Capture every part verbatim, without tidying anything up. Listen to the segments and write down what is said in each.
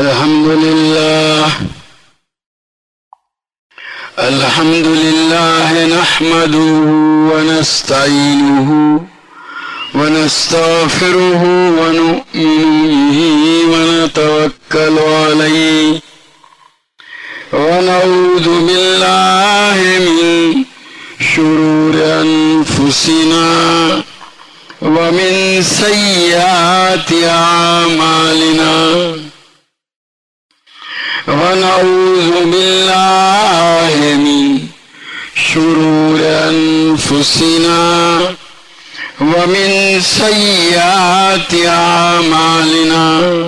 الحمد لله الحمد لله نحمده ونستعينه ونستغفره ونؤمن به ونتوكل عليه ونعوذ بالله من شرور أنفسنا ومن سيئات أعمالنا ونعوذ بالله من شرور أنفسنا ومن سيئات أعمالنا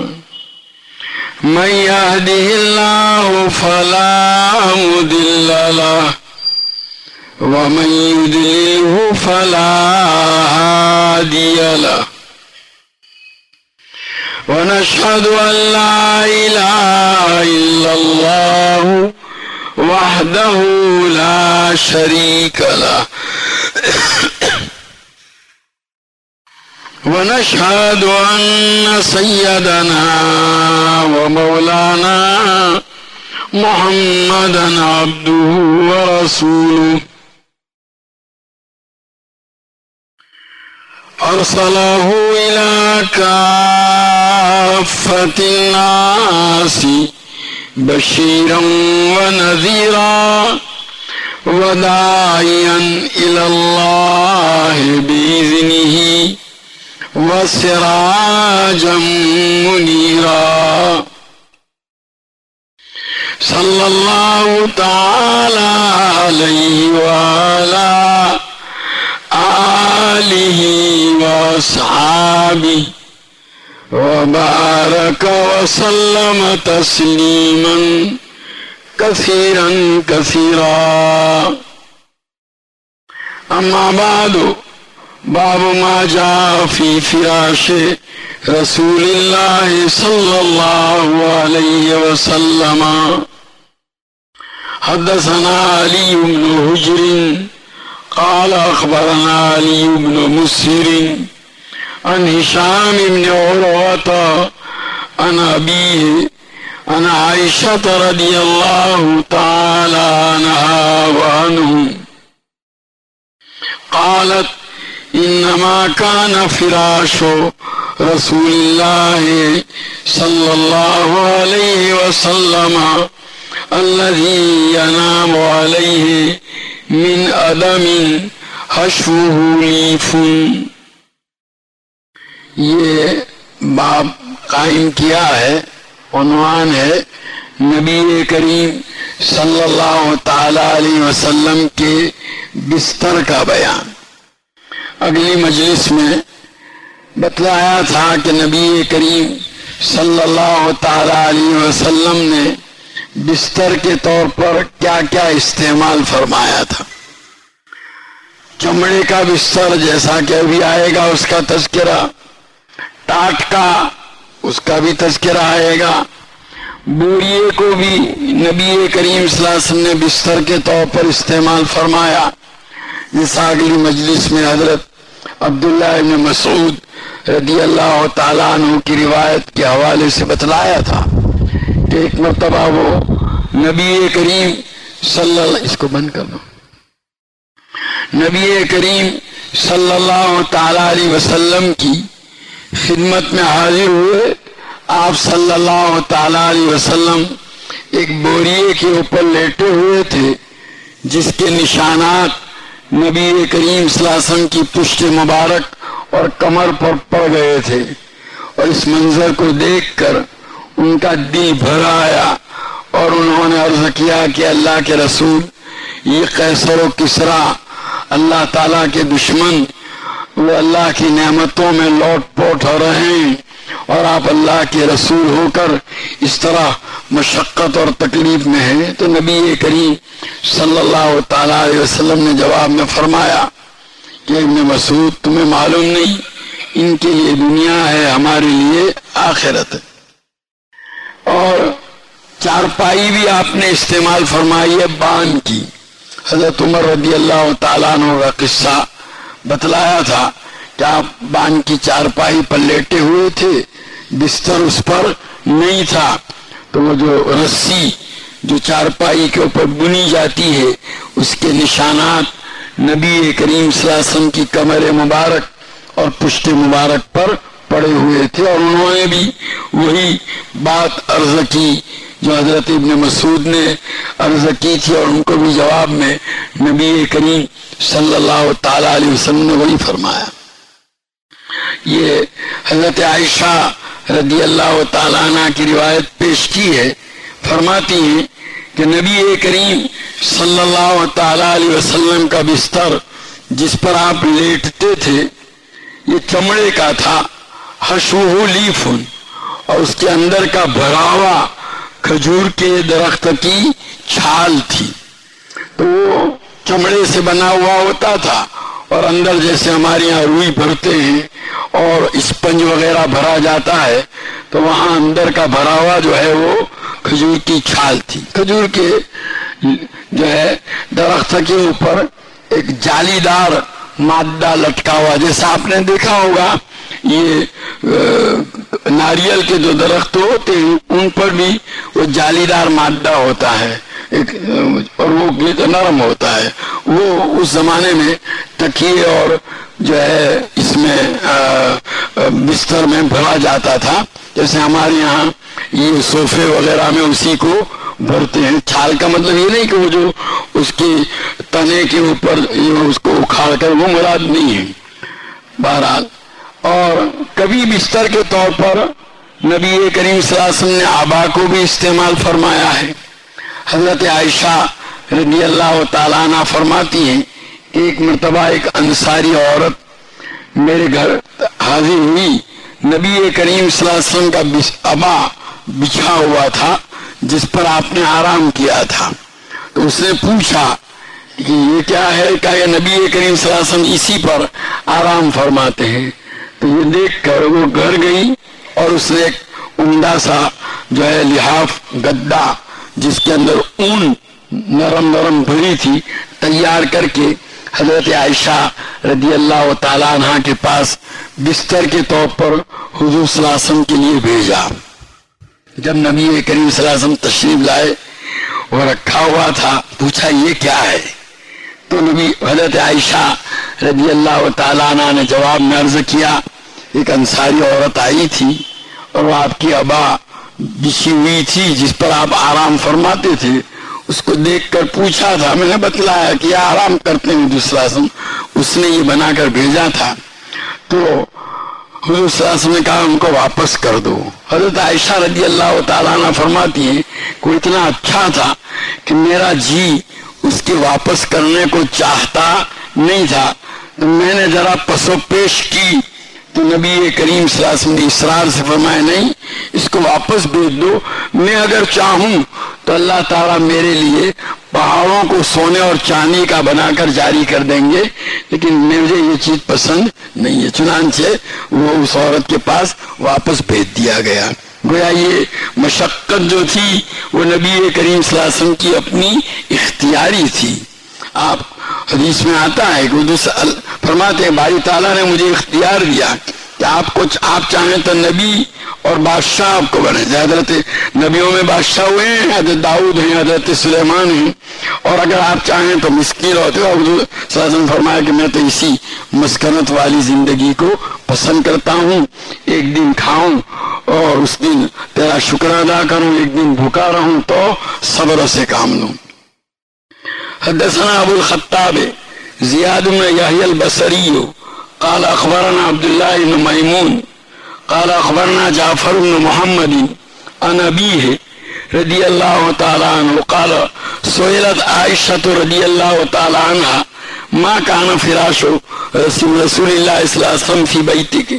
من يهده الله فلا مضل له ومن يضلله فلا هادي له ونشهد أن لا إله إلا الله وحده لا شريك له ونشهد أن سيدنا ومولانا محمدا عبده ورسوله أرسله إلى كافة الناس بشيرا ونذيرا وداعيا إلى الله بإذنه وسراجا منيرا صلى الله تعالى عليه وعلى آله وأصحابه وبارك وسلم تسليما كثيرا كثيرا أما بعد باب ما جاء في فراش رسول الله صلى الله عليه وسلم حدثنا علي بن حجر قال أخبرنا علي بن مسهر عن هشام بن عروة عن أبيه عن عائشة رضي الله تعالى عنها وعنه قالت إنما كان فراش رسول الله صلى الله عليه وسلم الذي ينام عليه من أدم حشوه لیف. یہ باب قائم کیا ہے، عنوان ہے نبی کریم صلی اللہ تعالی علیہ وسلم کے بستر کا بیان. اگلی مجلس میں بتلایا تھا کہ نبی کریم صلی اللہ تعالی علیہ وسلم نے بستر کے طور پر کیا کیا استعمال فرمایا تھا. چمڑے کا بستر جیسا کہ ابھی آئے گا اس کا تذکرہ، ٹاٹ کا اس کا بھی تذکرہ آئے گا. بوریے کو بھی نبی کریم صلی اللہ علیہ وسلم نے بستر کے طور پر استعمال فرمایا، جیسا اگلی مجلس میں حضرت عبداللہ ابن مسعود رضی اللہ تعالیٰ عنہ کی روایت کے حوالے سے بتلایا تھا کہ ایک مرتبہ وہ نبی کریم صلی اللہ اس کو بند کر دو نبی کریم صلی اللہ تعالیٰ علیہ وسلم کی خدمت میں حاضر ہوئے. آپ صلی اللہ تعالیٰ علیہ وسلم ایک بوریے کے اوپر لیٹے ہوئے تھے جس کے نشانات نبی کریم صلی اللہ علیہ وسلم کی پشت مبارک اور کمر پر پڑ گئے تھے، اور اس منظر کو دیکھ کر ان کا دل بھر آیا اور انہوں نے عرض کیا کہ اللہ کے رسول، یہ قیصر و کسریٰ اللہ تعالیٰ کے دشمن، وہ اللہ کی نعمتوں میں لوٹ پوٹ ہو رہے ہیں، اور آپ اللہ کے رسول ہو کر اس طرح مشقت اور تکلیف میں ہیں. تو نبی کریم صلی اللہ تعالیٰ علیہ وسلم نے جواب میں فرمایا کہ ابن مسعود، تمہیں معلوم نہیں، ان کے لیے دنیا ہے، ہمارے لیے آخرت ہے. اور چارپائی بھی آپ نے استعمال فرمائی ہے بان کی. حضرت عمر رضی اللہ تعالیٰ عنہ کا قصہ بتلایا تھا کہ آپ بان کی چارپائی پر لیٹے ہوئے تھے، بستر اس پر نہیں تھا، تو وہ جو رسی جو چارپائی کے اوپر بنی جاتی ہے اس کے نشانات نبی کریم صلی اللہ علیہ وسلم کی کمر مبارک اور پشت مبارک پر پڑے ہوئے تھے، اور انہوں نے بھی وہی بات عرض کی جو حضرت ابن مسعود نے عرض کی تھی، اور ان کو بھی جواب میں نبی کریم صلی اللہ تعالی علیہ وسلم نے وہی فرمایا۔ یہ حضرت عائشہ رضی اللہ تعالیٰ عنہ کی روایت پیش کی ہے، فرماتی ہیں کہ نبی کریم صلی اللہ تعالی علیہ وسلم کا بستر جس پر آپ لیٹتے تھے یہ چمڑے کا تھا، حشوہ لیفن، اور اس کے اندر کا بھرا ہوا کھجور کے درخت کی چھال تھی، تو وہ چمڑے سے بنا ہوا ہوتا تھا، اور اندر جیسے ہمارے یہاں روئی بھرتے ہیں اور اسپنج وغیرہ بھرا جاتا ہے، تو وہاں اندر کا بھرا ہوا جو ہے وہ کھجور کی چھال تھی۔ کھجور کے جو ہے درخت کے اوپر ایک جالی دار مادہ لٹکا ہوا، جیسا آپ نے دیکھا ہوگا یہ ناریل کے جو درخت ہوتے ہیں ان پر بھی وہ جالی دار مادہ ہوتا ہے ایک، اور وہ نرم ہوتا ہے، وہ اس زمانے میں تکیے اور جو ہے اس میں بستر میں بھرا جاتا تھا، جیسے ہمارے یہاں یہ صوفے وغیرہ میں اسی کو بھرتے ہیں۔ چھال کا مطلب یہ نہیں کہ وہ جو اس کی تنے کے اوپر اس کو اکھاڑ کر، وہ مراد نہیں ہے بہرحال۔ اور کبھی بستر کے طور پر نبی کریم صلی اللہ علیہ وسلم نے آبا کو بھی استعمال فرمایا ہے۔ حضرت عائشہ رضی اللہ تعالیٰ عنہ فرماتی ہیں کہ ایک مرتبہ ایک انصاری عورت میرے گھر حاضر ہوئی، نبی کریم صلی اللہ علیہ وسلم کا ابا بچھا ہوا تھا جس پر آپ نے آرام کیا تھا، تو اس نے پوچھا کہ یہ کیا ہے؟ کہا کہ نبی کریم صلی اللہ علیہ وسلم اسی پر آرام فرماتے ہیں۔ تو یہ دیکھ کر وہ گھر گئی اور اس نے ایک عمدہ سا جو ہے لحاف گدا جس کے اندر اون نرم نرم بھری تھی تیار کر کے حضرت عائشہ رضی اللہ تعالیٰ عنہ کے پاس بستر کے طور پر حضور صلی اللہ علیہ وسلم کے لیے بھیجا۔ جب نبی کریم صلی اللہ علیہ وسلم تشریف لائے وہ رکھا ہوا تھا، پوچھا یہ کیا ہے؟ تو نبی حضرت عائشہ رضی اللہ تعالیٰ عنہ نے جواب میں عرض کیا، ایک انصاری عورت آئی تھی اور وہ آپ کی ابا بچھی ہوئی تھی جس پر آپ آرام فرماتے تھے، اس کو دیکھ کر پوچھا تھا، میں نے بتلایا کہ یہ آرام کرتے ہیں دوسرا سم، اس نے یہ بنا کر بھیجا تھا۔ تو حضور صلی اللہ علیہ وسلم نے کہا ان کو واپس کر دو۔ حضرت عائشہ رضی اللہ تعالیٰ عنہ فرماتی ہیں کہ وہ اتنا اچھا تھا کہ میرا جی اس کے واپس کرنے کو چاہتا نہیں تھا، تو میں نے ذرا پسو پیش کی تو نبی کریم صلی اللہ علیہ وسلم نے اصرار سے فرمایا نہیں اس کو واپس بھیج دو، میں اگر چاہوں تو اللہ تعالیٰ میرے لیے پہاڑوں کو سونے اور چاندی کا بنا کر جاری کر دیں گے، لیکن مجھے یہ چیز پسند نہیں ہے، چنانچہ وہ اس عورت کے پاس واپس بھیج دیا گیا۔ گویا یہ مشقت جو تھی وہ نبی کریم صلی اللہ علیہ وسلم کی اپنی اختیاری تھی۔ آپ حدیث میں آتا ہے کہ فرماتے ہیں باری تعالیٰ نے مجھے اختیار دیا کہ آپ کو آپ چاہیں تو نبی اور بادشاہ آپ کو بنے، حضرت نبیوں میں بادشاہ ہوئے ہیں، حضرت داؤد ہیں، حضرت سلیمان ہیں، اور اگر آپ چاہیں تو مسکین ہوتے ہو۔ حضور صلی اللہ علیہ وسلم فرمایا کہ میں تو اسی مسکنت والی زندگی کو پسند کرتا ہوں، ایک دن کھاؤں اور اس دن تیرا شکر ادا کروں، ایک دن بھوکا رہوں تو صبر سے کام لوں۔ حدثنا ابو الخطاب زیاد بن یحیی البصری قال اخبرنا عبد الله بن میمون قال اخبرنا جعفر بن محمد عن ابيه رضی اللہ تعالی عنہ قال سئلت عائشة رضی اللہ تعالی عنها ما كان فراش رسول رسول اللہ صلی اللہ علیہ وسلم فی بیتک۔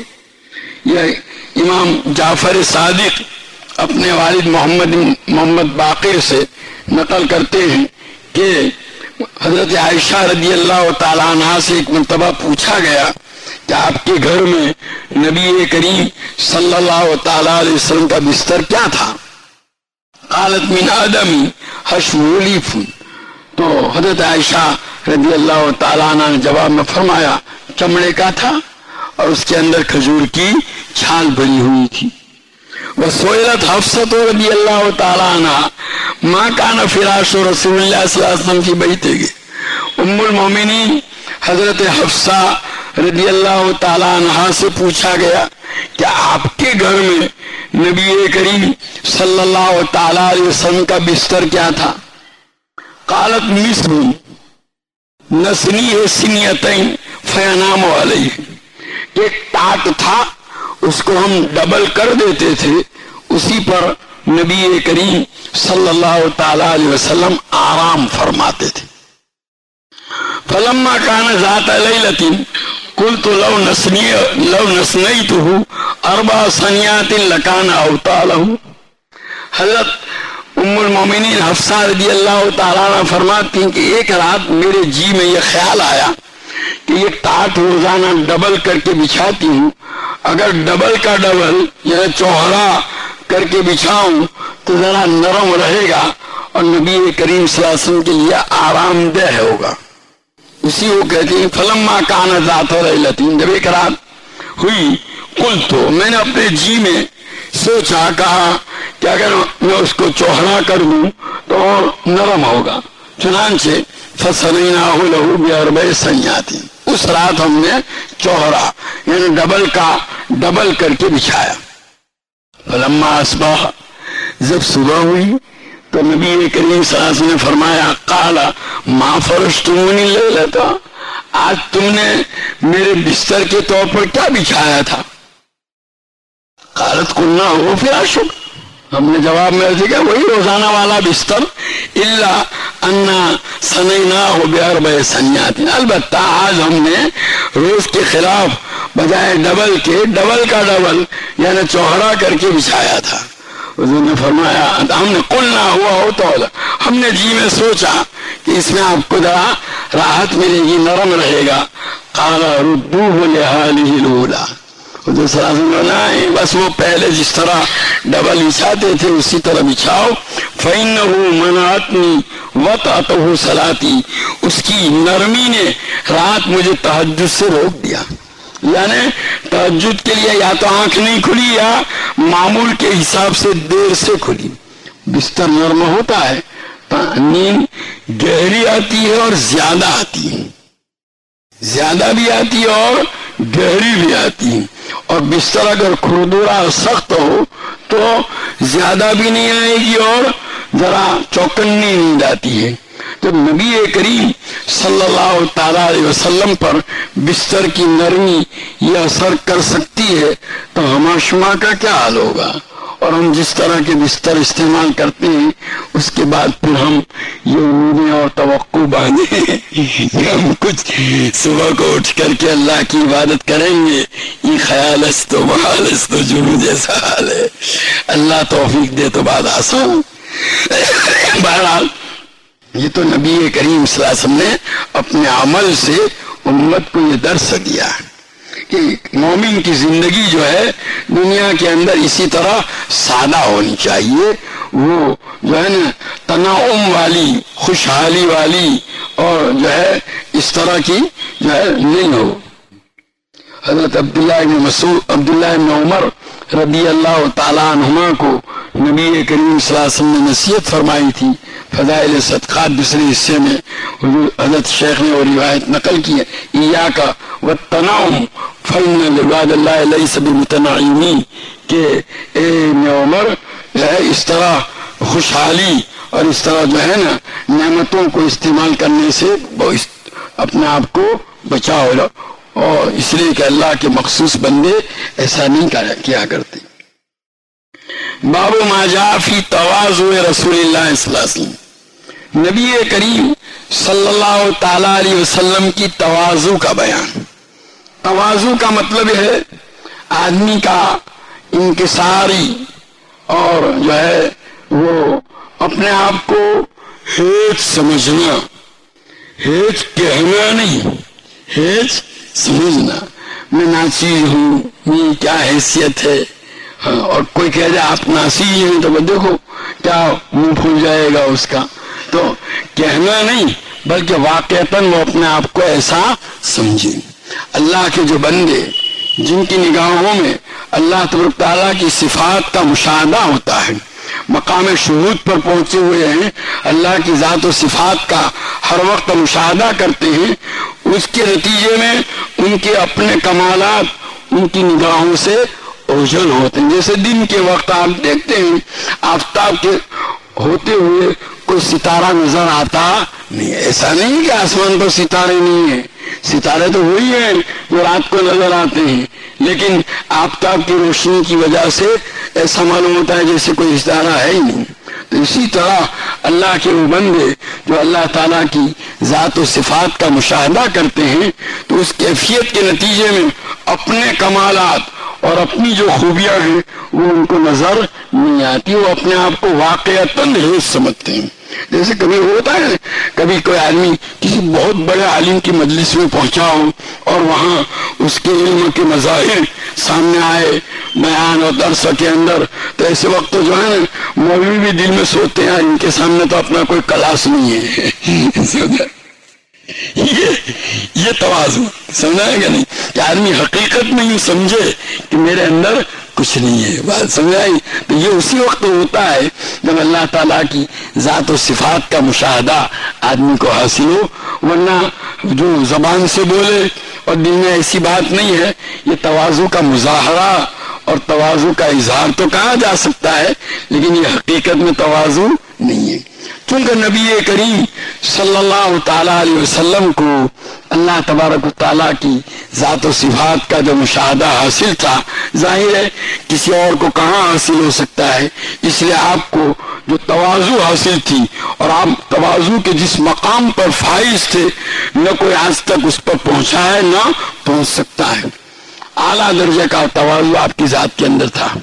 یہ امام جعفر صادق اپنے والد محمد محمد باقر سے نقل کرتے ہیں کہ حضرت عائشہ رضی اللہ تعالیٰ عنہ سے ایک مرتبہ پوچھا گیا کہ آپ کے گھر میں نبی کریم صلی اللہ تعالیٰ علیہ وسلم کا بستر کیا تھا؟ قالت من آدم حشو لیف، تو حضرت عائشہ رضی اللہ تعالیٰ عنہ نے جواب میں فرمایا چمڑے کا تھا اور اس کے اندر کھجور کی چھال بھری ہوئی تھی۔ वसोयलत हफ्सत रदी अल्लाह ताला अन्हा मा कान फिराश रसूलुल्लाह सल्लल्लाहु अलैहि वसल्लम की बैठेगी। उम्मुल मोमिनीन हजरत हफ्सा रदी अल्लाह ताला अन्हा से पूछा गया कि आपके घर में नबी करीम सल्लल्लाहु ताला अलैहि वसल्लम का बिस्तर क्या था? कालत मिस्र नसनी है सिनियतैन फयनाम अलैहि, एक टाट था उसको हम डबल कर देते थे, उसी पर नबी करीम सल्लल्लाहु ताला अलैहि वसल्लम आराम फरमाते थे। फलम्मा कान ज़ात लैलतिन कुल्तु लव नसनी लव नसनैतुहु अरबा सनियातिन लकान अवतालहु। हजरत उम्मुल मोमिनीन हफ्सा रदी अल्लाह ताला अन्हा फरमाती हैं कि एक रात मेरे जी में यह ख्याल आया कि ये टाट रोजाना डबल करके बिछाती हूँ, अगर डबल का डबल यह चौहरा करके बिछाऊं तो जरा नरम रहेगा और नबी करीम सल्लल्लाहु अलैहि वसल्लम के लिए आरामदेह होगा। उसी वो कहती है फलम्मा कान ज़ात लैलतिन, जब एक रात हुई कुल तो मैंने अपने जी में सोचा, कहा कि अगर मैं उसको चौहरा कर दूं तो और नरम होगा। चुनांचे फसनैनाहु लहू बिअरबइ सनियातिन, उस रात हमने चौहरा यानी डबल का डबल करके बिछाया। फलम्मा अस्बाह, जब सुबह हुई तो नबी करीम सल्लल्लाहु अलैहि वसल्लम ने फरमाया काला मा फरश्तुमुनी लैलता, आज तुमने मेरे बिस्तर के तौर पर क्या बिछाया था? कालत कुन्ना हो फिराशुक, हमने जवाब में दिया वही रोजाना वाला बिस्तर, इल्ला अन्ना सनैना हो बिअरबइ सनियातिन, अलबत्ता आज हमने रोज के खिलाफ बजाय डबल के डबल का डबल यानी चौहरा करके बिछाया था। उसने फरमाया हमने कुलना हुआ हो तो हमने जी में सोचा कि इसमें आपको जरा राहत मिलेगी, नरम रहेगा। काला रुद्दूहु लिहालिही लूला, नहीं बस वो पहले जिस तरह डबल बिछाते थे उसी तरह बिछाओ। फइन्नहु मनातनी वतअतहु सलाती, उसकी नरमी ने रात मुझे तहज्जुद से रोक दिया, यानी तहज्जुद के लिए या तो आंख नहीं खुली या मामूल के हिसाब से देर से खुली। बिस्तर नर्म होता है तो नींद गहरी आती है और ज्यादा आती है, ज्यादा भी आती है और गहरी भी आती है। और बिस्तर अगर खुरदुरा सख्त हो तो ज्यादा भी नहीं आएगी और जरा चौकन्नी नींद आती है। तो नबी करीम सल्लल्लाहु ताला अलैहि वसल्लम पर बिस्तर की नरमी ये असर कर सकती है तो हमाशमा का क्या हाल होगा। और हम जिस तरह के बिस्तर इस्तेमाल करते हैं उसके बाद फिर हम ये उम्मीदें और तवक्को बांधे कि हम कुछ सुबह को उठ करके अल्लाह की इबादत करेंगे, ये ख्याल तो बहाल तो जुनू जैसा हाल है। अल्लाह तौफीक दे तो बात आसान। बहरहाल ये तो नबी करीम सल्लल्लाहु अलैहि वसल्लम ने अपने अमल से उम्मत को ये दर्स दिया कि मोमिन की जिंदगी जो है दुनिया के अंदर इसी तरह सादा होनी चाहिए, वो जो है ना तनाउम वाली खुशहाली वाली और जो है इस तरह की जो है नहीं हो। हजरत अब्दुल्लाह इब्न मसूद अब्दुल्लाह इब्न उमर रदी अल्लाह ताला अन्हुमा को नबी करीम सल्लल्लाहु अलैहि वसल्लम ने नसीहत फरमाई थी। फज़ाइल सदक़ात दूसरे हिस्से में हजरत शेख ने वो रिवायत नकल की है, इय्याका वत्तनाउम फइन्ना लिबादिल्लाहि लैसा बिमुतनइमीन, के ए उमर है इस तरह खुशहाली और इस तरह जो है ना नेमतों को इस्तेमाल करने से अपने आप को बचाओ, और इसलिए कि अल्लाह के मखसूस बंदे ऐसा नहीं किया करते। बाबू माजा फी तवाज़ु रसूलिल्लाह सल्लल्लाहु अलैहि वसल्लम, नबी करीम सल्लल्लाहु ताला अलैहि वसल्लम की तवाज़ु का बयान। तवाज़ु का मतलब है आदमी का इंकिसारी और जो है वो अपने आप को हेज समझना, हेज कहना नहीं, हेज समझना। मैं नाचीज हूँ, मेरी क्या हैसियत है। हाँ, और कोई कह जाए आप नासीज हैं तो देखो क्या मुंह फूल जाएगा उसका। तो कहना नहीं बल्कि वाकईतन वो अपने आप को ऐसा समझे। अल्लाह के जो बंदे जिनकी निगाहों में اللہ تبارک تعالیٰ کی صفات کا مشاہدہ ہوتا ہے، مقام شہود پر پہنچے ہوئے ہیں، اللہ کی ذات و صفات کا ہر وقت مشاہدہ کرتے ہیں، اس کے نتیجے میں ان کے اپنے کمالات ان کی نگاہوں سے اوجھل ہوتے ہیں۔ جیسے دن کے وقت آپ دیکھتے ہیں آفتاب کے ہوتے ہوئے کوئی ستارہ نظر آتا نہیں، ایسا نہیں کہ آسمان پر ستارے نہیں ہیں، ستارے تو وہی ہیں جو رات کو نظر آتے ہیں، لیکن آفتاب کی روشنی کی وجہ سے ایسا معلوم ہوتا ہے جیسے کوئی ستارہ ہے ہی نہیں۔ تو اسی طرح اللہ کے وہ بندے جو اللہ تعالیٰ کی ذات و صفات کا مشاہدہ کرتے ہیں تو اس کیفیت کے نتیجے میں اپنے کمالات اور اپنی جو خوبیاں ہیں وہ ان کو نظر نہیں آتی، وہ اپنے آپ کو واقعتاً حیث سمجھتے ہیں۔ جیسے کبھی ہوتا ہے کبھی کوئی آدمی کسی بہت بڑے عالم کی مجلس میں پہنچا ہو اور وہاں اس کے علم کے مظاہر سامنے آئے بیان اور درس کے اندر، تو ایسے وقت تو جو ہے نا مولوی بھی دل میں سوچتے ہیں ان کے سامنے تو اپنا کوئی کلاس نہیں ہے۔ یہ یہ تواضع سمجھا ہے کہ نہیں کہ آدمی حقیقت میں یوں سمجھے کہ میرے اندر کچھ نہیں ہے، بات سمجھائی؟ تو یہ اسی وقت ہوتا ہے جب اللہ تعالیٰ کی ذات و صفات کا مشاہدہ آدمی کو حاصل ہو، ورنہ جو زبان سے بولے اور دل میں ایسی بات نہیں ہے، یہ تواضع کا مظاہرہ اور تواضع کا اظہار تو کہا جا سکتا ہے لیکن یہ حقیقت میں تواضع نہیں ہے۔ چونکہ نبی کریم صلی اللہ تعالیٰ علیہ وسلم کو اللہ تبارک و تعالیٰ کی ذات و صفات کا جو مشاہدہ حاصل تھا، ظاہر ہے کسی اور کو کہاں حاصل ہو سکتا ہے، اس لیے آپ کو جو تواضع حاصل تھی اور آپ تواضع کے جس مقام پر فائز تھے نہ کوئی آج تک اس پر پہنچا ہے نہ پہنچ سکتا ہے۔ اعلیٰ درجے کا تواضع آپ کی ذات کے اندر تھا۔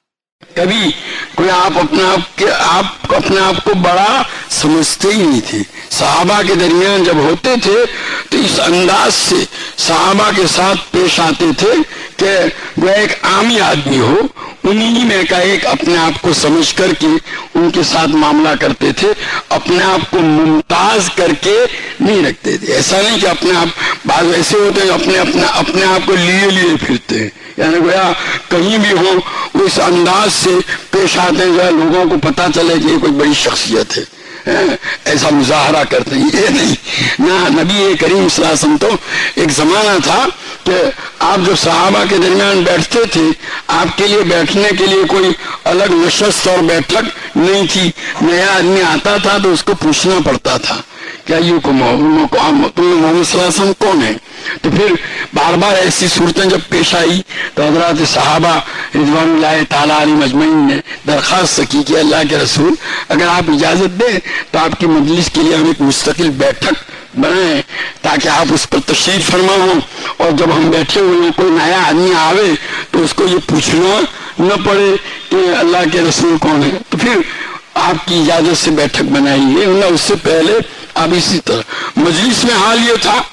کبھی کوئی آپ اپنے آپ کے آپ اپنے آپ کو بڑا سمجھتے ہی نہیں تھے۔ صحابہ کے درمیان جب ہوتے تھے تو اس انداز سے صحابہ کے ساتھ پیش آتے تھے کہ وہ ایک عامی آدمی ہو، انہی میں کا ایک اپنے آپ کو سمجھ کر کے ان کے ساتھ معاملہ کرتے تھے، اپنے آپ کو ممتاز کر کے نہیں رکھتے تھے۔ ایسا نہیں کہ اپنے آپ، بعض ایسے ہوتے ہیں اپنے اپنے اپنے آپ کو لیے لیے پھرتے ہیں، یعنی گویا کہیں بھی ہو اس انداز سے پیش آتے ہیں جو لوگوں کو پتا چلے کہ یہ کوئی بڑی شخصیت ہے، ایسا مظاہرہ کرتے ہیں۔ یہ نہیں، نہ نبی کریم صلی اللہ علیہ وسلم تو ایک زمانہ تھا کہ آپ جو صحابہ کے درمیان بیٹھتے تھے آپ کے لیے بیٹھنے کے لیے کوئی الگ نشست اور بیٹھک نہیں تھی، نیا آدمی آتا تھا تو اس کو پوچھنا پڑتا تھا کیا یہ کو محمد صلی اللہ علیہ وسلم کون ہے؟ تو پھر بار بار ایسی صورتیں جب پیش آئی تو حضرات صحابہ رضوان اللہ تعالیٰ علیہ مجمعین نے درخواست کی کہ اللہ کے رسول اگر آپ اجازت دیں تو آپ کی مجلس کے لیے ہم ایک مستقل بیٹھک بنائیں تاکہ آپ اس پر تشریف فرما ہوں، اور جب ہم بیٹھے ہوئے ہیں کوئی نیا آدمی آوے تو اس کو یہ پوچھنا نہ پڑے کہ اللہ کے رسول کون ہے۔ تو پھر آپ کی اجازت سے بیٹھک بنائی ہے، ورنہ اس سے پہلے اب اسی طرح مجلس میں حال یہ تھا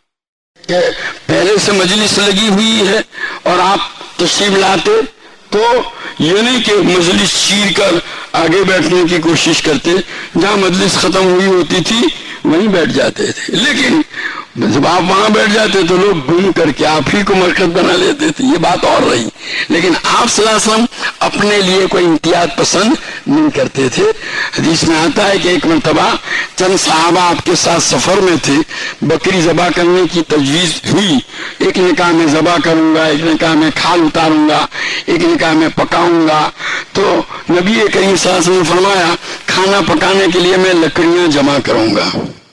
کہ پہلے سے مجلس لگی ہوئی ہے اور آپ تشریف لاتے تو یہ نہیں کہ مجلس چیر کر آگے بیٹھنے کی کوشش کرتے، جہاں مجلس ختم ہوئی ہوتی تھی وہیں بیٹھ جاتے تھے، لیکن جب آپ وہاں بیٹھ جاتے تو لوگ گھوم کر کے آپ ہی کو مرکز بنا لیتے تھے، یہ بات اور رہی۔ لیکن آپ صلی اللہ علیہ وسلم اپنے لیے کوئی امتیاز پسند نہیں کرتے تھے۔ حدیث میں آتا ہے کہ ایک مرتبہ چند صحابہ آپ کے ساتھ سفر میں تھے، بکری ذبح کرنے کی تجویز ہوئی، ایک نے کہا میں ذبح کروں گا، ایک نے کہا میں کھال اتاروں گا، ایک نے کہا میں پکاؤں گا۔ تو نبی کریم صلی اللہ علیہ وسلم نے فرمایا کھانا پکانے کے لیے میں لکڑیاں جمع کروں گا۔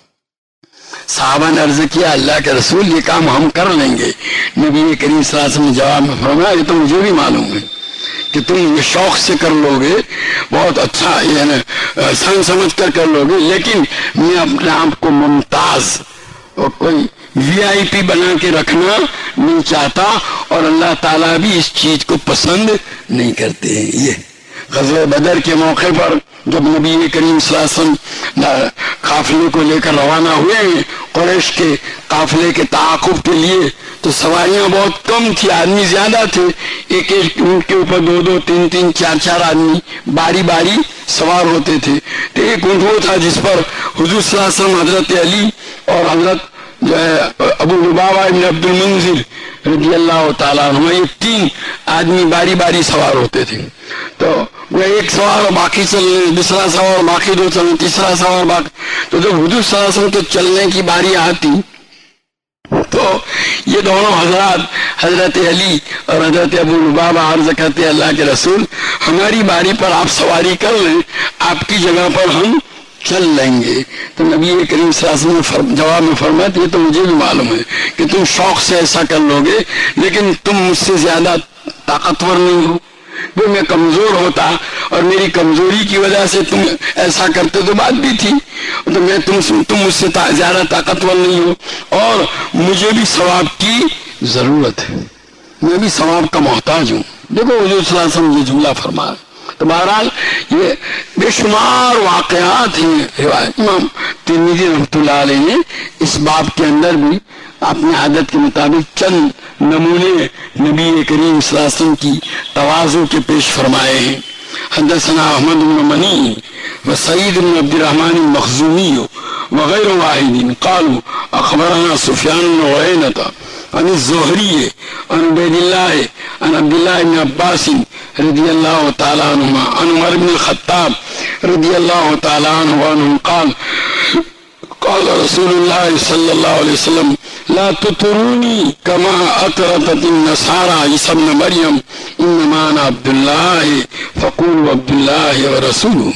صحابہ نے عرض کیا اللہ کے رسول یہ کام ہم کر لیں گے۔ نبی کریم صلی اللہ علیہ وسلم نے جواب میں فرمایا یہ تو مجھے بھی معلوم ہے کہ تم یہ شوق سے کر لو گے، بہت اچھا یعنی سن سمجھ کر کر لو گے، لیکن میں اپنے آپ کو ممتاز اور کوئی وی آئی پی بنا کے رکھنا نہیں چاہتا، اور اللہ تعالیٰ بھی اس چیز کو پسند نہیں کرتے ہیں۔ یہ غزوہ بدر کے موقع پر جب نبی کریم صلی اللہ علیہ وسلم قافلے کو لے کر روانہ ہوئے ہیں قریش کے قافلے کے تعاقب کے لیے، تو سواریاں بہت کم تھی، آدمی زیادہ تھے، ایک ایک اونٹ کے اوپر دو دو تین تین چار چار آدمی باری باری سوار ہوتے تھے۔ تو ایک اونٹ وہ تھا جس پر حضور صلی اللہ علیہ وسلم، حضرت علی اور حضرت جو ہے ابو لبابہ ابن عبد المنذر رضی اللہ تعالیٰ عنہ، یہ تین آدمی باری باری سوار ہوتے تھے. تو وہ ایک سوار اور باقی چل رہے، دوسرا سوار باقی دو چل رہے، تیسرا سوار باقی. تو جب حضور صلی اللہ علیہ وسلم کے چلنے کی باری آتی تو یہ دونوں حضرات، حضرت علی اور حضرت ابو لبابہ، عرض کرتے اللہ کے رسول ہماری باری پر آپ سواری کر لیں، آپ کی جگہ پر ہم چل لیں گے. تو نبی کریم صلی اللہ علیہ وسلم نے جواب میں فرمایا یہ تو مجھے بھی معلوم ہے کہ تم شوق سے ایسا کر لو گے، لیکن تم مجھ سے زیادہ طاقتور نہیں ہو. وہ میں کمزور ہوتا اور میری کمزوری کی وجہ سے تم ایسا کرتے تو بات بھی تھی. تو میں تم تم مجھ سے زیادہ طاقتور نہیں ہو اور مجھے بھی ثواب کی ضرورت ہے، میں بھی ثواب کا محتاج ہوں. دیکھو حضور صلی اللہ علیہ وسلم یہ جملہ فرما. تو بہرحال یہ بے شمار واقعات ہیں. روایت امام ترمذی رحمۃ اللہ علیہ نے اس باب کے اندر بھی اپنی عادت کے مطابق چند نمونے نبی کریم صلی اللہ علیہ وسلم کی تواضع کے پیش فرمائے ہیں. حدثنا احمد بن منی وسعید بن عبد الرحمن المخزومی وغیر واحد قالوا اخبرنا سفیان بن عیینہ عن الزہری عن عبید اللہ عن عبد اللہ بن عباس رضی اللہ تعالی عنہما عن عمر بن الخطاب رضی اللہ تعالی عنہ عنہ قال قال رسول اللہ صلی اللہ علیہ وسلم لا تطرونی کما اطرتت النصارى عیسی ابن مریم انما انا عبد اللہ فقولوا عبد اللہ ورسولہ.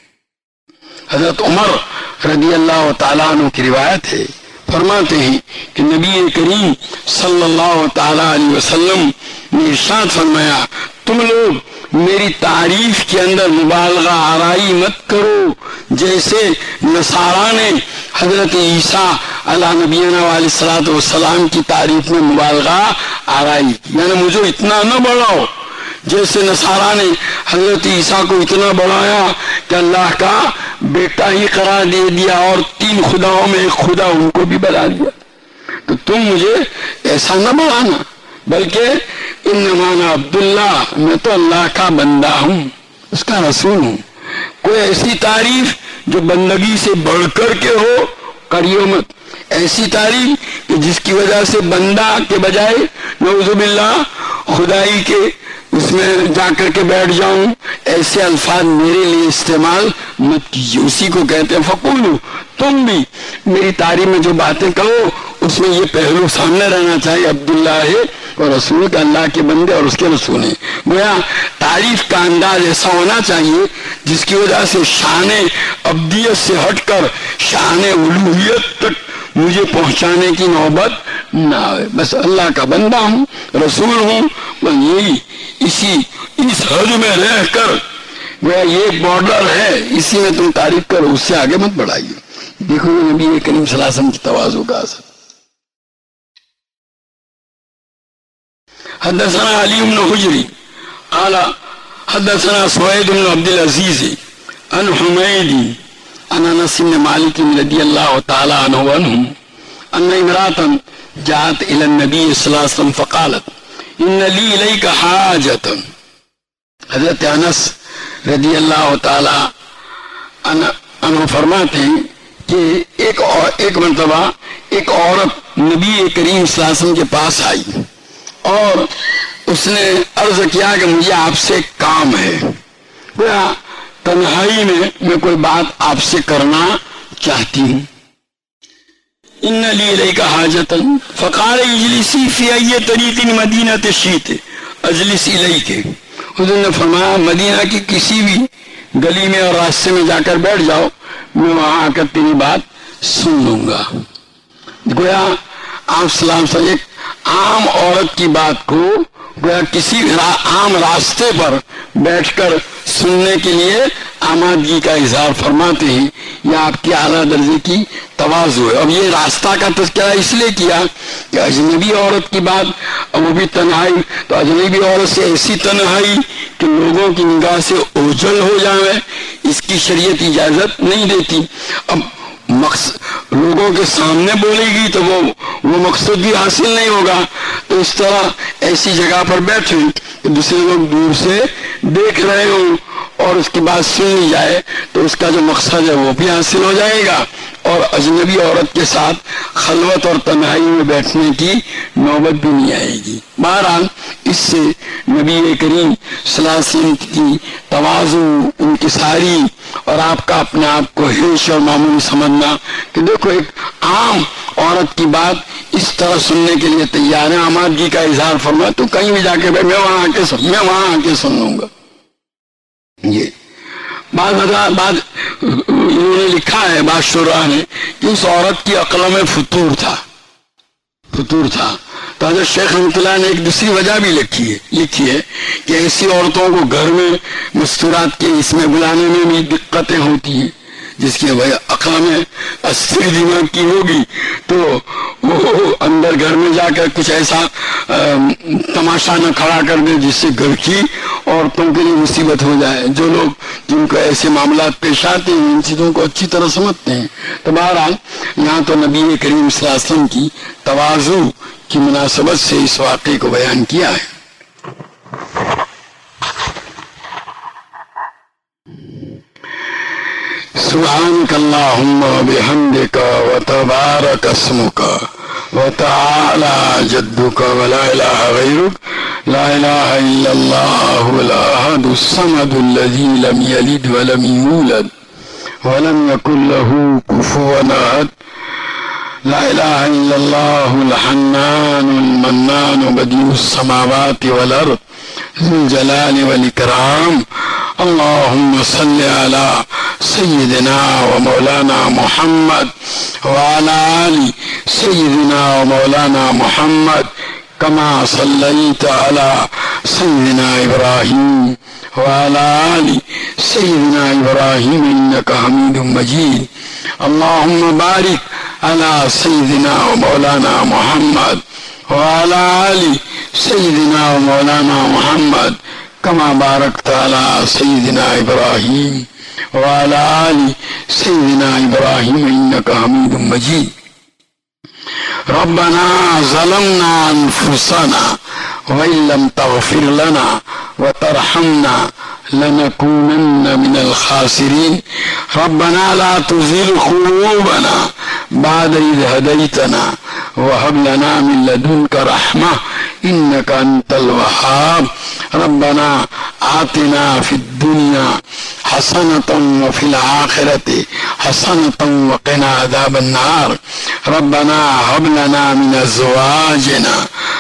حضرت عمر رضی اللہ تعالیٰ عنہ کی روایت ہے، فرماتے ہیں کہ نبی کریم صلی اللہ تعالیٰ علیہ وسلم نے ارشاد فرمایا تم لوگ میری تعریف کے اندر مبالغہ آرائی مت کرو، جیسے نصارہ نے حضرت عیسیٰ علیہ نبینا علیہ الصلوۃ والسلام کی تعریف میں مبالغہ آرائی کی. یعنی مجھے اتنا نہ بڑھاؤ جیسے نصارہ نے حضرت عیسیٰ کو اتنا بڑھایا کہ اللہ کا بیٹا ہی قرار دے دیا اور تین خداؤں میں ایک خدا ان کو بھی بنا دیا. تو تم مجھے ایسا نہ بڑھانا، بلکہ انما انا عبداللہ، میں تو اللہ کا بندہ ہوں، اس کا رسول ہوں. کوئی ایسی تعریف جو بندگی سے بڑھ کر کے ہو کریو مت. ایسی تعریف کہ جس کی وجہ سے بندہ کے بجائے نعوذ باللہ خدائی کے اس میں جا کر کے بیٹھ جاؤں، ایسے الفاظ میرے لیے استعمال مت کیجیے. اسی کو کہتے ہیں فقولو، تم بھی میری تعریف میں جو باتیں کہو اس میں یہ پہلو سامنے رہنا چاہیے عبداللہ ہے اور رسول کا، اللہ کے بندے اور اس کے رسول ہیں. گویا تعریف کا انداز ایسا ہونا چاہیے جس کی وجہ سے شان عبدیت سے ہٹ کر شان الوہیت تک مجھے پہنچانے کی نوبت نہ آئے. بس اللہ کا بندہ ہوں، رسول ہوں، بس یہی اسی اس حد میں رہ کر گویا یہ بارڈر ہے، اسی میں تم تعریف کرو، اس سے آگے مت بڑھائیے. دیکھو نبی کریم صلی اللہ علیہ وسلم کی تواضع کا اثر. حدثنا علی بن حجری قال حدثنا سوید بن عبد العزیز عن حمید عن انس بن مالک رضی اللہ تعالی عنہ عنہ ان امرأة جاءت الى النبی صلی اللہ علیہ وسلم فقالت ان لی الیک حاجۃ. حضرت انس رضی اللہ تعالی عنہ فرماتے ہیں کہ ایک ایک مرتبہ ایک عورت نبی کریم صلی اللہ علیہ وسلم کے پاس آئی اور اس نے عرض کیا کہ مجھے آپ سے کام ہے، تنہائی میں میں کوئی بات آپ سے کرنا چاہتی ہوں. ان لی الیک حاجۃ فقال اجلسی فی ای طریق مدینہ شیت اجلس الیک. حضور نے فرمایا مدینہ کی کسی بھی گلی میں اور راستے میں جا کر بیٹھ جاؤ، میں وہاں آ کر تیری بات سن لوں گا. گویا آپ سلام سے ایک عام عورت کی بات کو گویا کسی عام راستے پر بیٹھ کر سننے کے لیے آمادگی کا اظہار فرماتے ہیں. یہ آپ کی اعلیٰ درجے کی تواضع ہے. اب یہ راستہ کا تذکرہ اس لیے کیا کہ اجنبی عورت کی بات، اور وہ بھی تنہائی، تو اجنبی عورت سے ایسی تنہائی کہ لوگوں کی نگاہ سے اوجھل ہو جائے، اس کی شریعت اجازت نہیں دیتی. اب مقصد لوگوں کے سامنے بولے گی تو وہ وہ مقصد بھی حاصل نہیں ہوگا. تو اس طرح ایسی جگہ پر بیٹھے کہ دوسرے لوگ دور سے دیکھ رہے ہوں اور اس کی بات سن لی جائے تو اس کا جو مقصد ہے وہ بھی حاصل ہو جائے گا اور اجنبی عورت کے ساتھ خلوت اور تنہائی میں بیٹھنے کی نوبت بھی نہیں آئے گی۔ بہرحال اس سے نبی کریم صلی اللہ علیہ وسلم کی تواضع، انکساری اور آپ کا اپنے آپ کو ہیش اور معمولی سمجھنا کہ دیکھو ایک عام عورت کی بات اس طرح سننے کے لیے تیار ہے، آمادگی کا اظہار فرما تو کہیں بھی جا کے میں وہاں آ کے سن میں وہاں آ کے سن لوں گا۔ یہ بعض بعض انہوں نے لکھا ہے بعض شعراء نے کہ اس عورت کی عقل میں فطور تھا فطور تھا تو حضرت شیخ رحمۃ اللہ نے ایک دوسری وجہ بھی لکھی ہے لکھی ہے کہ ایسی عورتوں کو گھر میں مستورات کے اس میں بلانے میں بھی دقتیں ہوتی ہیں، جس کی وجہ عقل میں اسی دماغ کی ہوگی تو وہ اندر گھر میں جا کر کچھ ایسا تماشا نہ کھڑا کر دے جس سے گھر کی عورتوں کے لیے مصیبت ہو جائے۔ جو لوگ جن کو ایسے معاملات پیش آتے ہیں ان چیزوں کو اچھی طرح سمجھتے ہیں۔ تو بہرحال یہاں تو نبی کریم صلی اللہ علیہ وسلم کی تواضع کی مناسبت سے اس واقعے کو بیان کیا ہے۔ سبحانك اللهم وبحمدك وتبارك اسمك وتعالى جدك ولا إله غيرك لا إله إلا الله الأحد الصمد الذي لم يلد ولم يولد ولم يكن له كفوا أحد لا إله إلا الله الحنان المنان بديع السماوات والأرض ذو الجلال والإكرام اللهم صل على سيدنا ومولانا محمد وعلى آل سيدنا ومولانا محمد كما صليت على سيدنا إبراهيم وعلى آل سيدنا إبراهيم إنك حميد مجيد اللهم بارك على سيدنا ومولانا محمد وعلى آل سيدنا ومولانا محمد كما باركت على سيدنا إبراهيم وعلى آل سيدنا إبراهيم إنك حميد مجيد ربنا ظلمنا أنفسنا وإن لم تغفر لنا وترحمنا لنكونن من الخاسرين ربنا لا تزغ قلوبنا بعد إذ هديتنا وهب لنا من لدنك رحمة إنك أنت الوهاب ربنا آتنا في الدنيا حسنة وفي الآخرة حسنة وقنا عذاب النار ربنا هب لنا من أزواجنا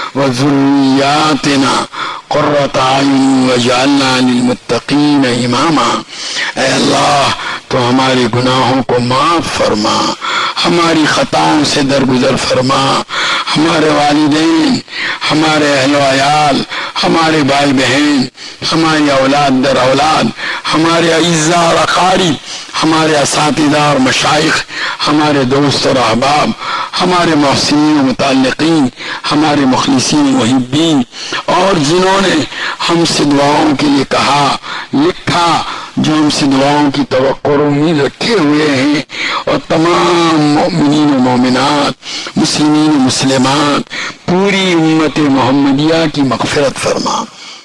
وذرياتنا قرة أعين واجعلنا للمتقين إماما۔ اے اللہ تو ہمارے گناہوں کو معاف فرما، ہماری خطاؤں سے درگزر فرما، ہمارے والدین، ہمارے اہل و عیال، ہمارے بھائی بہن، ہماری اولاد در اولاد، ہمارے اعزاء اور اقارب، ہمارے اساتذہ اور مشائخ، ہمارے دوست اور احباب، ہمارے محسنین و متعلقین، ہمارے مخلصین محبین، اور جنہوں نے ہم سے دعاؤں کے لیے کہا لکھا، جو ہم سے دعاؤں کی توقع اور امید رکھے ہوئے ہیں، اور تمام مومنین و مومنات، مسلمین و مسلمات، پوری امت محمدیہ کی مغفرت فرما۔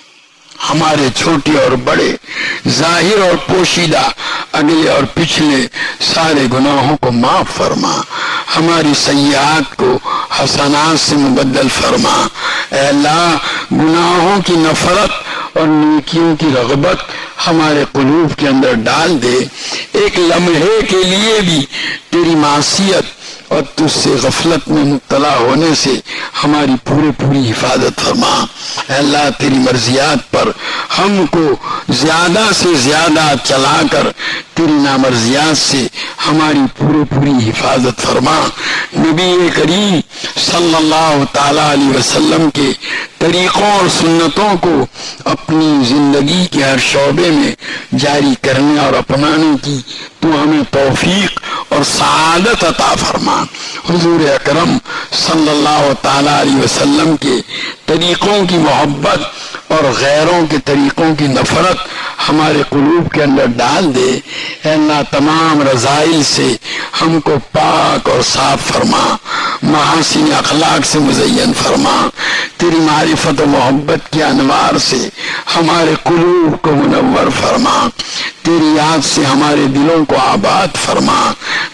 ہمارے چھوٹے اور بڑے، ظاہر اور پوشیدہ، اگلے اور پچھلے سارے گناہوں کو معاف فرما، ہماری سیئات کو حسنات سے مبدل فرما۔ اے اللہ گناہوں کی نفرت اور نیکیوں کی رغبت ہمارے قلوب کے اندر ڈال دے، ایک لمحے کے لیے بھی تیری معصیت اور تجھ سے غفلت میں مبتلا ہونے سے ہماری پورے پوری حفاظت فرما۔ اے اللہ تیری مرضیات پر ہم کو زیادہ سے زیادہ چلا کر تیری نامرضیات سے ہماری پورے پوری حفاظت فرما۔ نبی کریم صلی اللہ تعالی علیہ وسلم کے طریقوں اور سنتوں کو اپنی زندگی کے ہر شعبے میں جاری کرنے اور اپنانے کی تو ہمیں توفیق اور سعادت عطا فرما۔ حضور اکرم صلی اللہ تعالی علیہ وسلم کے طریقوں کی محبت اور غیروں کے طریقوں کی نفرت ہمارے قلوب کے اندر ڈال دے۔ اے اللہ تمام رذائل سے ہم کو پاک اور صاف فرما، محاسن اخلاق سے مزین فرما، تیری معرفت و محبت کے انوار سے ہمارے قلوب کو منور فرما، تیری یاد سے ہمارے دلوں کو آباد فرما،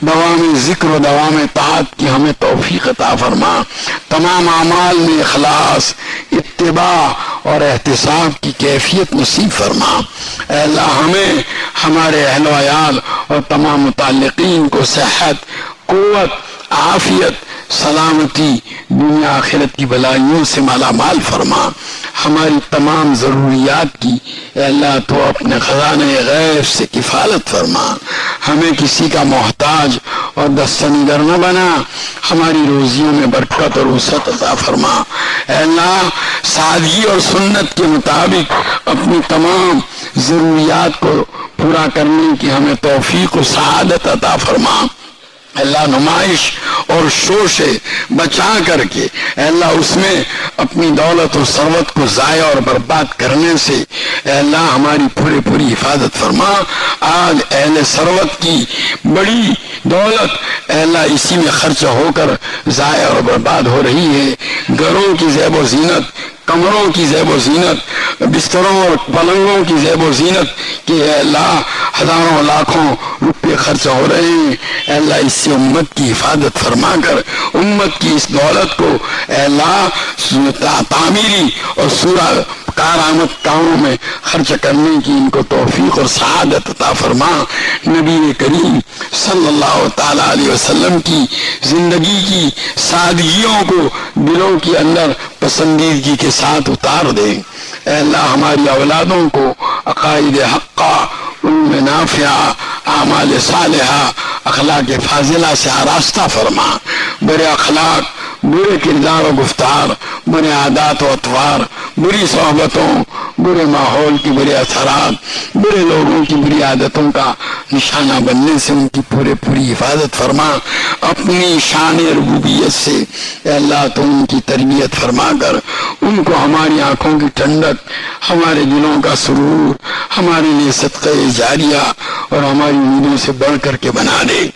دوام ذکر و دوام طاعت کی ہمیں توفیق عطا فرما، تمام اعمال میں اخلاص، اتباع اور احتساب کی کیفیت نصیب فرما۔ اے اللہ ہمیں، ہمارے اہل و عیال اور تمام متعلقین کو صحت، قوت، عافیت، سلامتی، دنیا آخرت کی بلائیوں سے مالا مال فرما۔ ہماری تمام ضروریات کی اے اللہ تو اپنے خزانے غیب سے کفالت فرما، ہمیں کسی کا محتاج اور دستنگر نہ بنا، ہماری روزیوں میں برکت اور وسعت عطا فرما۔ اے اللہ سادگی اور سنت کے مطابق اپنی تمام ضروریات کو پورا کرنے کی ہمیں توفیق و سعادت عطا فرما۔ اللہ نمائش اور شور سے بچا کر کے اے اللہ اس میں اپنی دولت و ثروت کو ضائع اور برباد کرنے سے اے اللہ ہماری پوری پوری حفاظت فرما۔ آج اہل ثروت کی بڑی دولت اے اللہ اسی میں خرچ ہو کر ضائع اور برباد ہو رہی ہے، گھروں کی زیب و زینت، کمروں کی زیب و زینت، بستروں اور پلنگوں کی زیب و زینت کہ اے اللہ ہزاروں لاکھوں روپے خرچ ہو رہے ہیں، اے اللہ اس سے امت کی حفاظت فرما کر امت کی اس دولت کو اے اللہ تعمیری اور سورہ کارآمد کاموں میں خرچ کرنے کی ان کو توفیق اور سعادت عطا فرما۔ نبی کریم صلی اللہ تعالی علیہ وسلم کی زندگی کی سادگیوں کو دلوں کے اندر پسندیدگی کے ساتھ اتار دے۔ اے اللہ ہماری اولادوں کو عقائد حقہ، علم نافعہ، اعمال صالحہ، اخلاق فاضلہ سے آراستہ فرما۔ برے اخلاق، برے کردار و گفتار، برے عادات و اطوار، بری صحبتوں، برے ماحول کی برے اثرات، برے لوگوں کی بری عادتوں کا نشانہ بننے سے ان کی پورے پوری حفاظت فرما۔ اپنی شان ربوبیت سے اے اللہ تو ان کی تربیت فرما کر ان کو ہماری آنکھوں کی ٹھنڈک، ہمارے دلوں کا سرور، ہمارے لیے صدقہ جاریہ اور ہماری امیدوں سے بڑھ کر کے بنا دے۔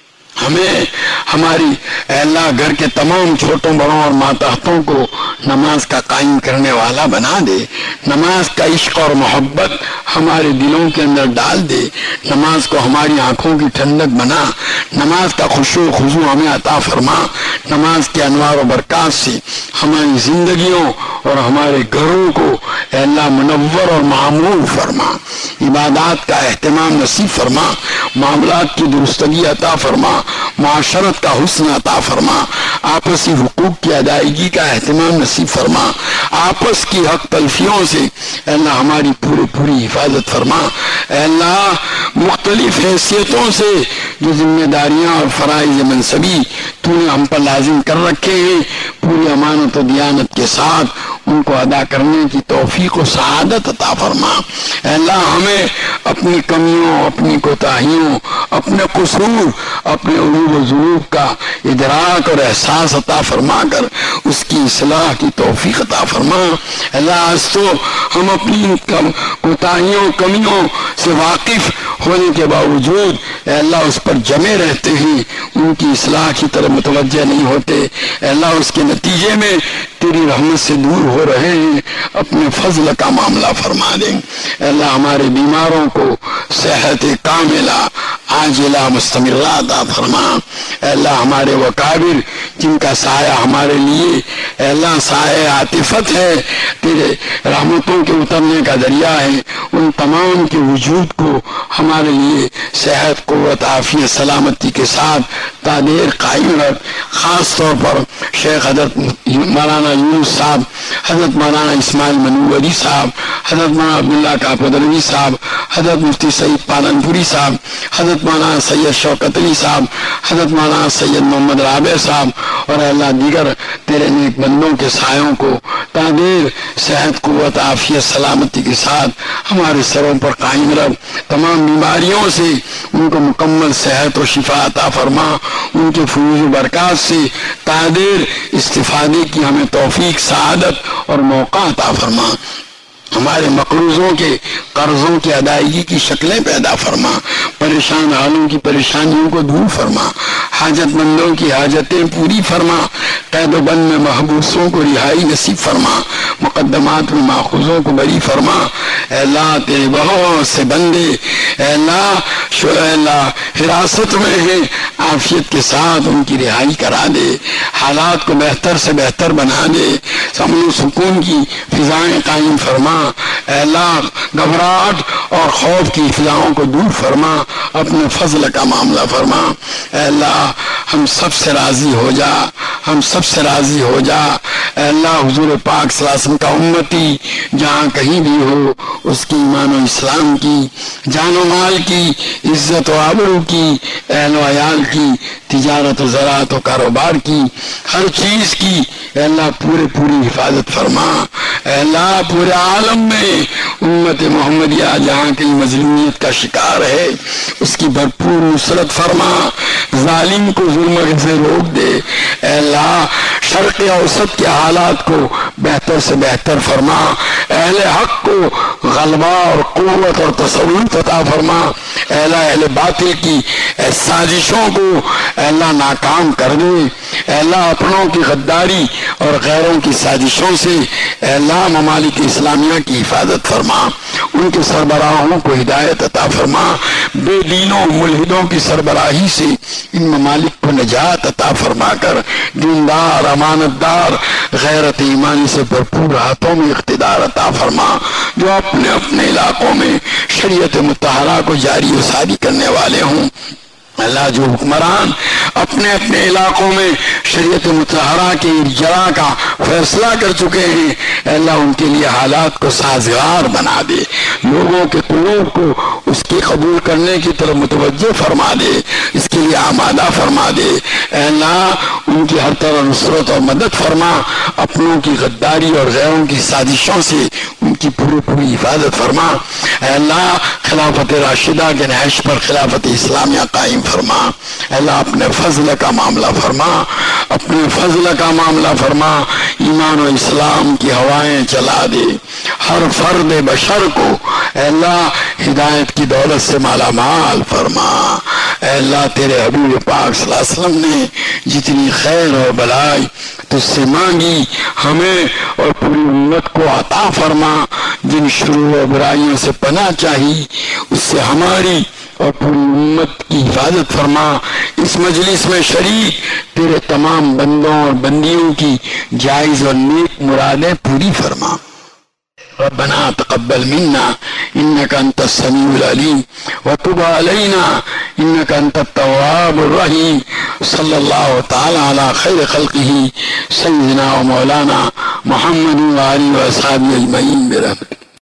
ہمیں ہماری اے اللہ گھر کے تمام چھوٹوں بڑوں اور ماتحتوں کو نماز کا قائم کرنے والا بنا دے، نماز کا عشق اور محبت ہمارے دلوں کے اندر ڈال دے، نماز کو ہماری آنکھوں کی ٹھنڈک بنا، نماز کا خشوع و خضوع ہمیں عطا فرما، نماز کے انوار و برکات سے ہماری زندگیوں اور ہمارے گھروں کو اے اللہ منور اور معمور فرما، عبادات کا اہتمام نصیب فرما، معاملات کی درستگی عطا فرما، معاشرت کا حسن عطا فرما، آپسی حقوق کی ادائیگی کا اہتمام نصیب فرما، آپس کی حق تلفیوں سے اے اللہ ہماری پوری پوری حفاظت فرما۔ اے اللہ مختلف حیثیتوں سے جو ذمہ داریاں اور فرائض منصبی تو نے ہم پر لازم کر رکھے ہیں، پوری امانت و دیانت کے ساتھ ان کو ادا کرنے کی توفیق و سعادت عطا فرما۔ اے اللہ ہمیں اپنی کمیوں، اپنی کوتاہیوں، اپنے قصور، اپنے عیوب و ذنوب کا ادراک اور احساس عطا فرما کر اس کی اصلاح کی توفیق عطا فرما۔ اللہ آج تو ہم اپنی کوتاہیوں، کمیوں سے واقف ہونے کے باوجود اے اللہ اس پر جمے رہتے ہیں، ان کی اصلاح کی طرف متوجہ نہیں ہوتے، اے اللہ اس کے نتیجے میں تیری رحمت سے دور ہو رہے ہیں، اپنے فضل کا معاملہ فرما دیں۔ اے اللہ ہمارے بیماروں کو صحت کاملہ عاجلہ مستمرہ عطا فرما۔ اے اللہ ہمارے وکابر جن کا سایہ ہمارے لیے اے اللہ سایہ عاطفت ہے، تیرے رحمتوں کے اترنے کا ذریعہ ہے، ان تمام کے وجود کو ہمارے لیے صحت، قوت، عافیت، سلامتی کے ساتھ تعدیر قائم رکھ۔ خاص طور پر شیخ حضرت مولانا یونس صاحب، حضرت مولانا اسماعیل منوری صاحب، حضرت مولانا عبداللہ کاپدروی صاحب، حضرت مفتی سعید پالنپوری صاحب، حضرت مولانا سید شوکت علی صاحب، حضرت مولانا سید محمد رابع صاحب اور اللہ دیگر تیرے نیک بندوں کے سایوں کو تعدیر صحت، قوت، عافیت، سلامتی کے ساتھ ہمارے سروں پر قائم رکھ۔ تمام بیماریوں سے ان کو مکمل صحت و شفا عطا فرما، ان کے فیوز و برکات سے تعدیر استفادے کی ہمیں توفیق، سعادت اور موقع عطا فرما۔ ہمارے مقروضوں کے قرضوں کی ادائیگی کی شکلیں پیدا فرما، پریشان حالوں کی پریشانیوں کو دور فرما، حاجت مندوں کی حاجتیں پوری فرما، قید و بند میں محبوسوں کو رہائی نصیب فرما، مقدمات میں ماخوذوں کو بری فرما۔ اے اللہ تیرے بہت سے بندے اے اللہ شو اے اللہ حراست میں ہیں، عافیت کے ساتھ ان کی رہائی کرا دے، حالات کو بہتر سے بہتر بنا دے، امن و سکون کی فضائیں قائم فرما، اے اللہ گھبراہٹ اور خوف کی فضاؤں کو دور فرما، اپنے فضل کا معاملہ فرما، اے اللہ ہم سب سے راضی ہو جا، ہم سب سے راضی ہو جا، اے اللہ حضور پاک صلی اللہ علیہ وسلم کا امتی جہاں کہیں بھی ہو اس کی ایمان و اسلام کی، جان و مال کی، عزت و آبرو کی، اہل و عیال کی، تجارت و زراعت و کاروبار کی، ہر چیز کی اے اللہ پورے پوری حفاظت فرما، اے اللہ پورے عالم میں امت محمدیہ جہاں کہیں مظلومیت کا شکار ہے اس کی بھرپور نصرت فرما، ظالم کو ظلم سے روک دے، اے اللہ شرق اوسط کے حالات کو بہتر سے بہتر فرما، اہل حق کو غلبہ اور قوت اور تسلط عطا فرما، اے اللہ اہل باطل کی سازشوں کو اے اللہ ناکام کر دے، اے اللہ اپنوں کی غداری اور غیروں کی سازشوں سے اے اللہ ممالک اسلامیہ کی حفاظت فرما، ان کے سربراہوں کو ہدایت عطا فرما، بے دینوں ملحدوں کی سربراہی سے ان ممالک کو نجات عطا فرما کر دیندار امانت دار غیرت ایمانی سے بھرپور ہاتھوں میں اقتدار عطا فرما، جو اپنے اپنے علاقوں میں شریعت مطہرہ کو جاری و ساری کرنے والے ہوں، اللہ جو حکمران اپنے اپنے علاقوں میں شریعت مطہرہ کے اجرا کا فیصلہ کر چکے ہیں، اللہ ان کے لیے حالات کو سازگار بنا دے، لوگوں کے قلوب کو اس کی قبول کرنے کی طرف متوجہ فرما دے، اس کے لیے آمادہ فرما دے، اے اللہ ان کی ہر طرح نصرت اور مدد فرما، اپنوں کی غداری اور غیروں کی سازشوں سے ان کی پوری پوری حفاظت فرما، اے اللہ خلافت راشدہ کے نہج پر خلافت اسلامیہ قائم فرما، اے اللہ اپنے فضل کا معاملہ فرما، اپنے فضل کا معاملہ فرما، ایمان و اسلام کی ہوائیں چلا دے، ہر فرد بشر کو اے اللہ ہدایت کی دولت سے مالا مال فرما، اے اللہ تیرے حبیب پاک صلی اللہ علیہ وسلم نے جتنی خیر اور بلائی تجھ سے مانگی ہمیں اور پوری امت کو عطا فرما، جن شرور و برائیوں سے پناہ چاہی اس سے ہماری اور پوری امت کی حفاظت فرما، اس مجلس میں شریک تیرے تمام بندوں اور بندیوں کی جائز اور نیک مرادیں پوری فرما، ربنا تقبل منا انك انت السميع العليم وتب علينا انك انت التواب الرحيم، صلى الله تعالى على خير خلقه سيدنا ومولانا محمد وآله وأصحابه أجمعين برحمته۔